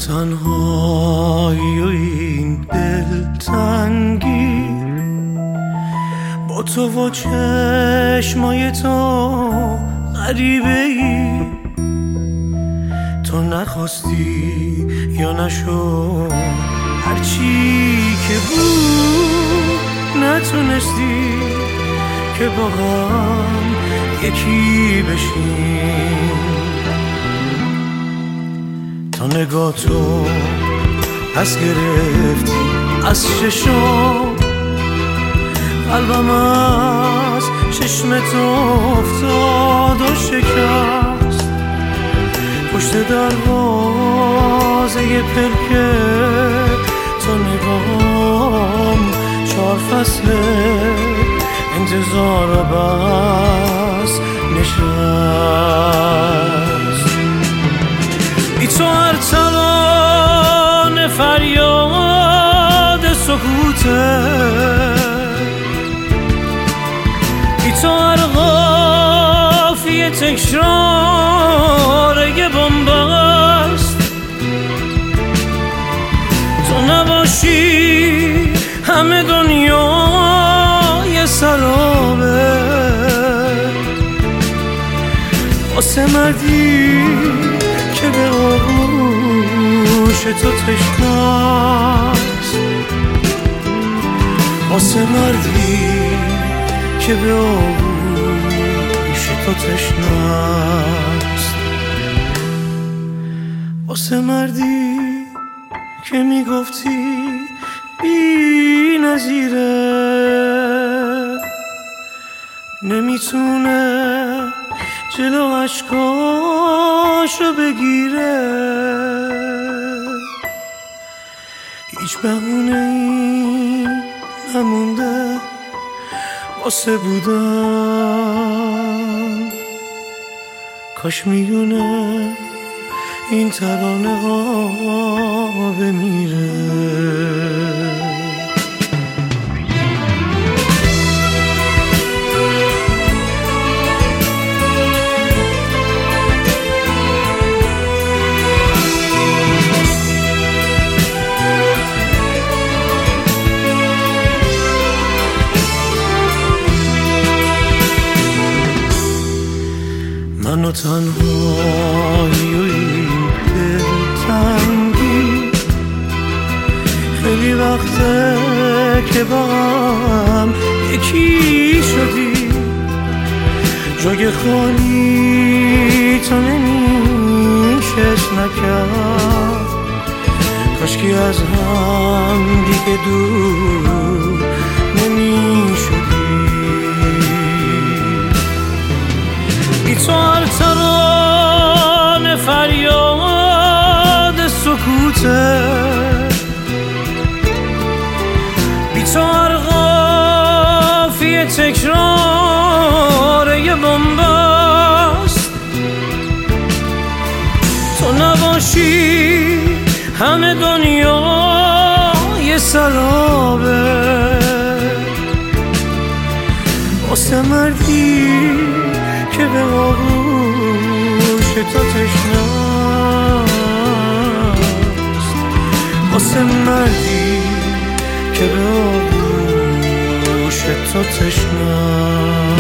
تنهایی و این دلتنگی با تو و چشمای تو غریبه ای، تو نخواستی یا نشد، هرچی که بود نتونستی که با هم یکی بشیم. تا نگاه تو پس گرفتی از چشم، قلبم از چشم تو افتاد و شکست. پشت دروازه پلکه تو نگاهم 4 فصل انتظار و بس نشست. بی تو هر ترانه فریاد سکوته، بی تو هر قافیه تکرار یه بنبست. تو نباشی همه دنیا یه سرابه، واسه مردی که به آغوش تو تشناست، واسه مردی که به آغوش تو تشناست، واسه مردی که میگفتی بی نظیره، نمیتونه جلو عشقاشو بگیره. هیچ بهونه‌ای نمونده واسه بودن، کاش میونه این ترانه ها بمیره. من و تنهایی و این دلتنگی، خیلی وقته که با هم یکی شدی. جای خالی تو نمیشست نکرد، کاشکی از هم دیگه دور نمیشدی. بی تو هر ترانه فریاد سکوته، بی تو هر قافیه تکرار یه بنبست. تو نباشی همه دنیا یه سرابه، واسه مردی که به آغوش تو تشناست، واسه مردی که به آغوش تو تشناست.